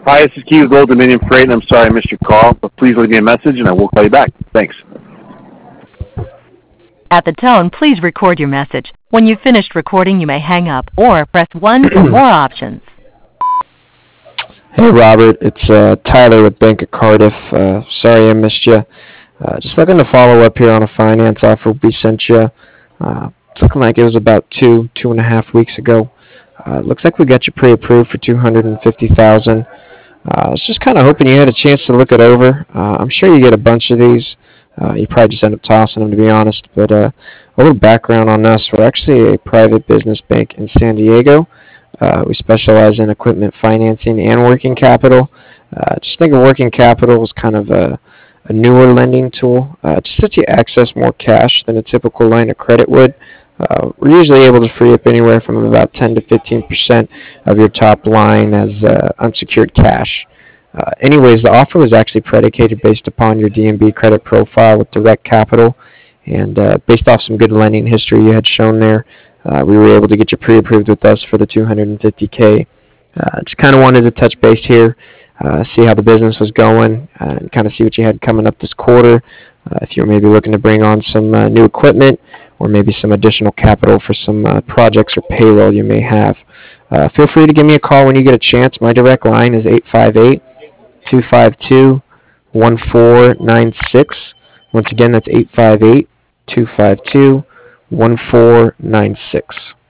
Hi, this is Keith with Old Dominion Freight, and I'm sorry I missed your call, but please leave me a message and I will call you back. Thanks. At the tone, please record your message. When you've finished recording, you may hang up or press 1 for more options. Hey Robert, it's Tyler with Bank of Cardiff. Sorry I missed you. Just looking to follow up here on a finance offer we sent you. It's looking like it was about 2.5 weeks ago. Looks like we got you pre-approved for $250,000. I was just kind of hoping you had a chance to look it over. I'm sure you get a bunch of these. You probably just end up tossing them, to be honest. But a little background on us: we're actually a private business bank in San Diego. We specialize in equipment financing and working capital. Just think of working capital as kind of a newer lending tool. Just lets you access more cash than a typical line of credit would. We're usually able to free up anywhere from about 10 to 15% of your top line as unsecured cash. Anyways, the offer was actually predicated based upon your DNB credit profile with direct capital, and based off some good lending history you had shown there, we were able to get you pre-approved with us for the $250K. Just kind of wanted to touch base here, see how the business was going, and kind of see what you had coming up this quarter. If you're maybe looking to bring on some new equipment, or maybe some additional capital for some projects or payroll you may have. Feel free to give me a call when you get a chance. My direct line is 858-252-1496. Once again, that's 858-252-1496.